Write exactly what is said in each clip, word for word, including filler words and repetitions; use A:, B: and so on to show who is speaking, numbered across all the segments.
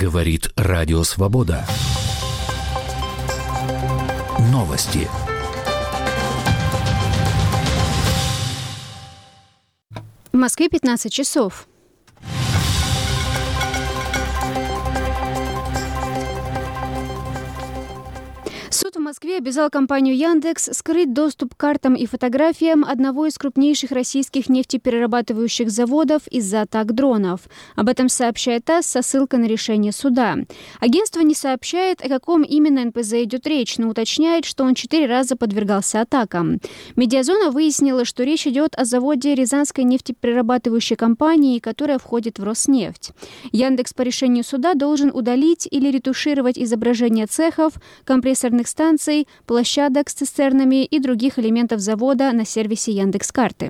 A: Говорит Радио Свобода. Новости.
B: В Москве пятнадцать часов. Суд в Москве обязал компанию «Яндекс» скрыть доступ к картам и фотографиям одного из крупнейших российских нефтеперерабатывающих заводов из-за атак дронов. Об этом сообщает ТАСС со ссылкой на решение суда. Агентство не сообщает, о каком именно эн пэ зэ идет речь, но уточняет, что он четыре раза подвергался атакам. Медиазона выяснила, что речь идет о заводе Рязанской нефтеперерабатывающей компании, которая входит в Роснефть. «Яндекс» по решению суда должен удалить или ретушировать изображения цехов, компрессорных станций, площадок с цистернами и других элементов завода на сервисе Яндекс.Карты.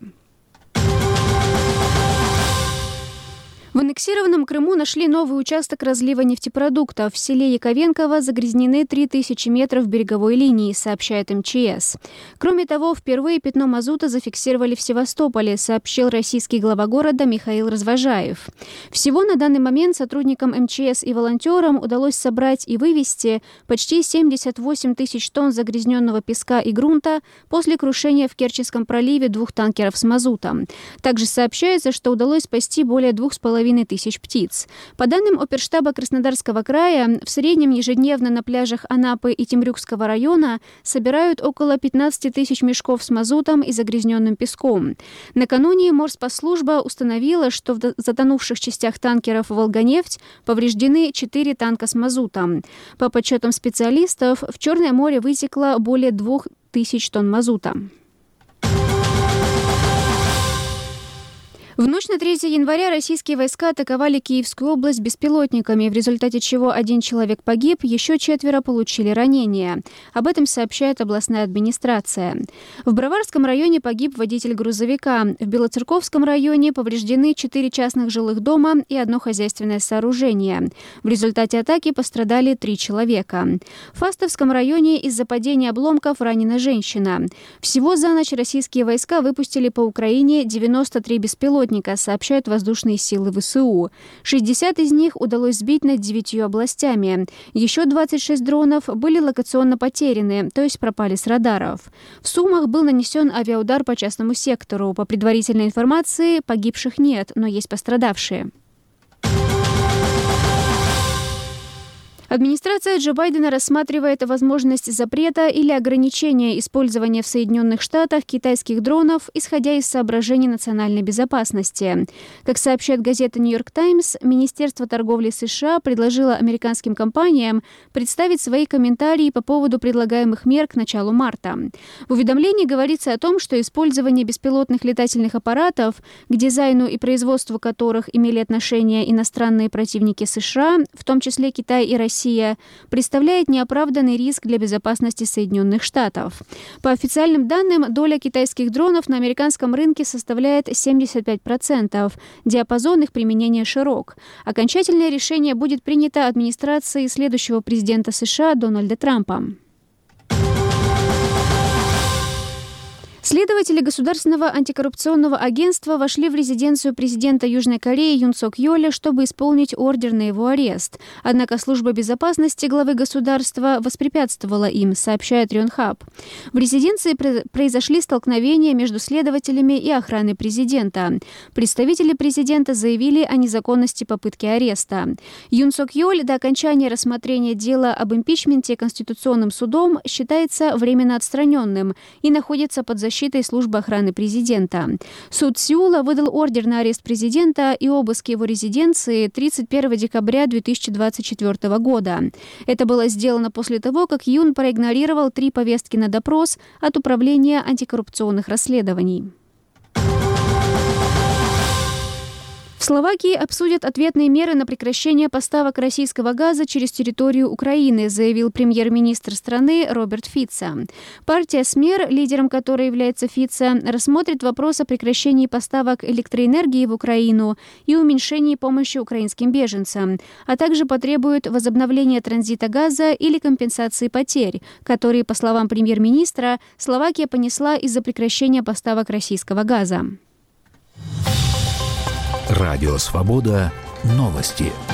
B: В аннексированном Крыму нашли новый участок разлива нефтепродуктов. В селе Яковенково загрязнены три тысячи метров береговой линии, сообщает эм че эс. Кроме того, впервые пятно мазута зафиксировали в Севастополе, сообщил российский глава города Михаил Развожаев. Всего на данный момент сотрудникам эм че эс и волонтерам удалось собрать и вывезти почти семьдесят восемь тысяч тонн загрязненного песка и грунта после крушения в Керченском проливе двух танкеров с мазутом. Также сообщается, что удалось спасти более двух с половиной тысяч птиц. По данным оперштаба Краснодарского края, в среднем ежедневно на пляжах Анапы и Темрюкского района собирают около пятнадцать тысяч мешков с мазутом и загрязненным песком. Накануне Морспасслужба установила, что в затонувших частях танкеров «Волганефть» повреждены четыре танка с мазутом. По подсчетам специалистов, в Черное море вытекло более двух тысяч тонн мазута. В ночь на третье января российские войска атаковали Киевскую область беспилотниками, в результате чего один человек погиб, еще четверо получили ранения. Об этом сообщает областная администрация. В Броварском районе погиб водитель грузовика. В Белоцерковском районе повреждены четыре частных жилых дома и одно хозяйственное сооружение. В результате атаки пострадали три человека. В Фастовском районе из-за падения обломков ранена женщина. Всего за ночь российские войска выпустили по Украине девяносто три беспилотника, сообщают воздушные силы вэ эс у. шестьдесят из них удалось сбить над девятью областями. Еще двадцать шесть дронов были локационно потеряны, то есть пропали с радаров. В Сумах был нанесен авиаудар по частному сектору. По предварительной информации, погибших нет, но есть пострадавшие. Администрация Джо Байдена рассматривает возможность запрета или ограничения использования в Соединенных Штатах китайских дронов, исходя из соображений национальной безопасности. Как сообщает газета «Нью-Йорк Таймс», Министерство торговли США предложило американским компаниям представить свои комментарии по поводу предлагаемых мер к началу марта. В уведомлении говорится о том, что использование беспилотных летательных аппаратов, к дизайну и производству которых имели отношение иностранные противники США, в том числе Китай и Россия, представляет неоправданный риск для безопасности Соединенных Штатов. По официальным данным, доля китайских дронов на американском рынке составляет семьдесят пять процентов. Диапазон их применения широк. Окончательное решение будет принято администрацией следующего президента США Дональда Трампа. Следователи Государственного антикоррупционного агентства вошли в резиденцию президента Южной Кореи Юн Сок Йоля, чтобы исполнить ордер на его арест. Однако служба безопасности главы государства воспрепятствовала им, сообщает Рёнхаб. В резиденции произошли столкновения между следователями и охраной президента. Представители президента заявили о незаконности попытки ареста. Юн Сок Йоль до окончания рассмотрения дела об импичменте Конституционным судом считается временно отстраненным и находится под защитой защитой службы охраны президента. Суд Сеула выдал ордер на арест президента и обыск его резиденции тридцать первого декабря две тысячи двадцать четвёртого года. Это было сделано после того, как Юн проигнорировал три повестки на допрос от Управления антикоррупционных расследований. В Словакии обсудят ответные меры на прекращение поставок российского газа через территорию Украины, заявил премьер-министр страны Роберт Фица. Партия СМЕР, лидером которой является Фица, рассмотрит вопрос о прекращении поставок электроэнергии в Украину и уменьшении помощи украинским беженцам, а также потребует возобновления транзита газа или компенсации потерь, которые, по словам премьер-министра, Словакия понесла из-за прекращения поставок российского газа.
A: Радио Свобода. Новости.